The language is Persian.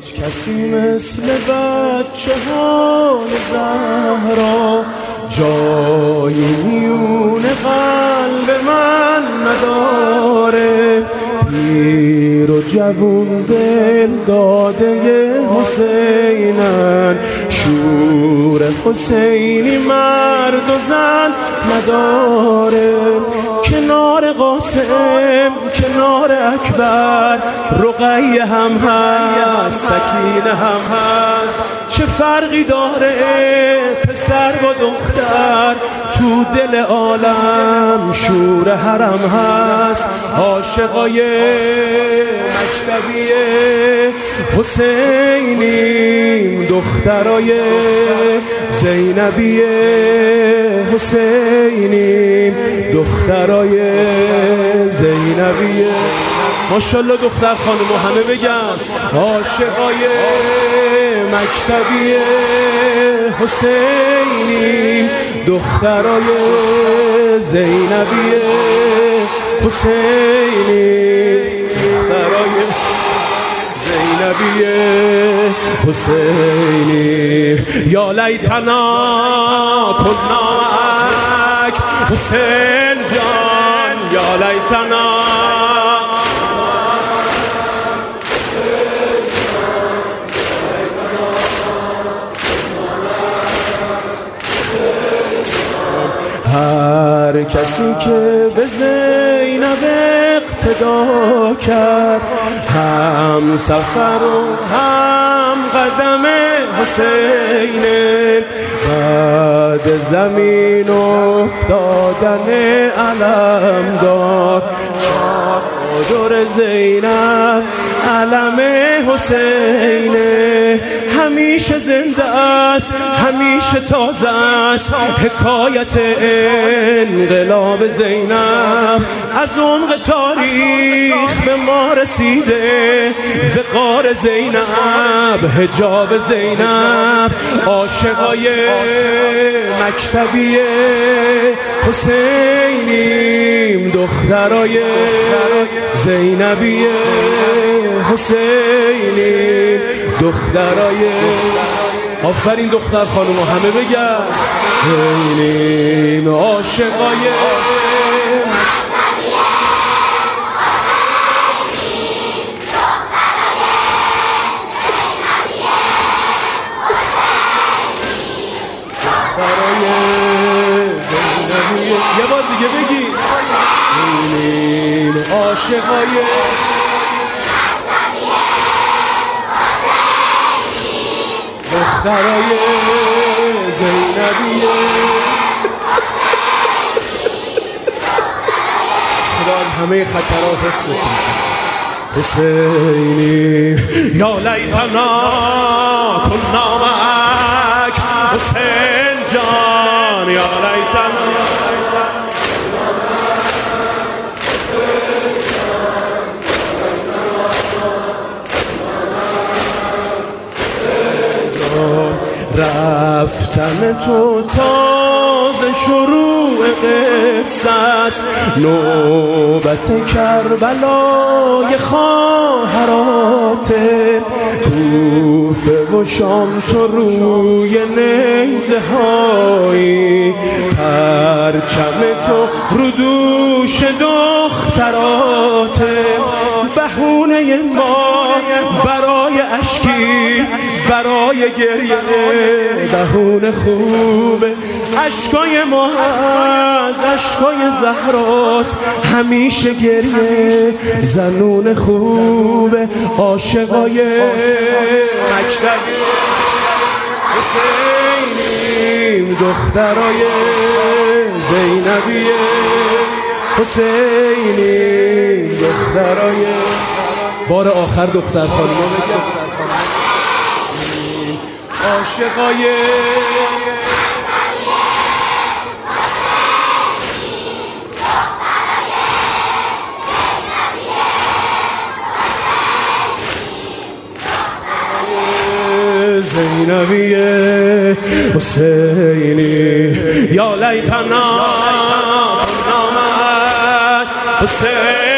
هیچ کسی مثل بچه‌های زهرا جای میون قلب من نداره. پیر و جوون دل داده حسینن، شور حسینی مرد و زن نداره. کنار قاسم کنار اکبر رقیه هم هست، سکینه هم هست. چه فرقی داره پسر با دختر؟ تو دل عالم شور حرم هست. عاشقای مکتبی حسینیم، دخترای زینبی حسینیم، دخترای زینبی. ماشاءالله دختر خانم همه بگم عاشقای مکتبی حسینیم، دخترای زینبی حسینیم، دخترای زینبی حسینیم. یا لیتنا کنا معک حسین جان، یا لیتنا هر کسی که به زینب اقتدا کرد، هم سفر و هم قدم حسینه. بعد زمین افتادن علمدار، چادر زینب علم حسینه. همیشه زنده است همیشه تازه است حکایت انقلاب زینب. از عمق تاریخ به ما رسیده وقار زینب، حجاب زینب. عاشقای مکتبی حسینیم، دخترای زینبی حسینیم، دخترای. آفرین دختر خانم همه بگن حسینیم. عاشقای یه بار دیگه بگی حسینیم. عاشقای دخترای زینبی. خدا از همه خطرات حفظ کنه. حسینی یا لیتنا کنا معک حسین جان، یا لیتنا رفتن تو تازه شروع قصه است. نوبت کربلای خواهراته، کوفه و شام تو روی نیزه هایی، پرچم تو رو دوش دختراته. بهونه ما برای اشکی برای گریه، بهونه خوبه. اشکای ما از اشکای زهراست، همیشه گریه زنون خوبه. عاشقای مکتبی حسینیم، دخترای زینبی حسینیم، دخترای. بار آخر دختر خانوما بگم عاشقای زینبی حسینی. یا لیتنا کنا معک حسین